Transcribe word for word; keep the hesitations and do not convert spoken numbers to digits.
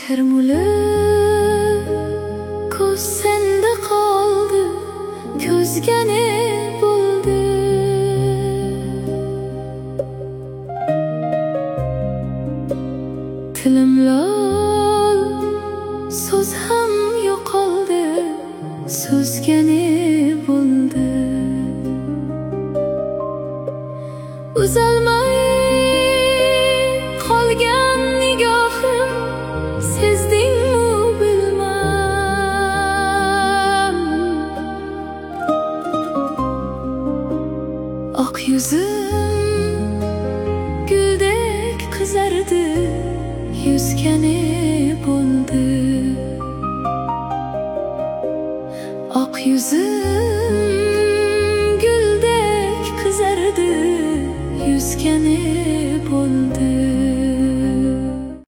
termulib ko'z senda qoldi, ko'zga ne bo'ldi? Tilim lol, so'z ham yo'qoldi, so'zga ne bo'ldi? Uzalmay qolgan nigohim, sezdingmi bilmam. Oq yuzim guldek qizardi, yuzga ne bo'ldi? Oq yuzim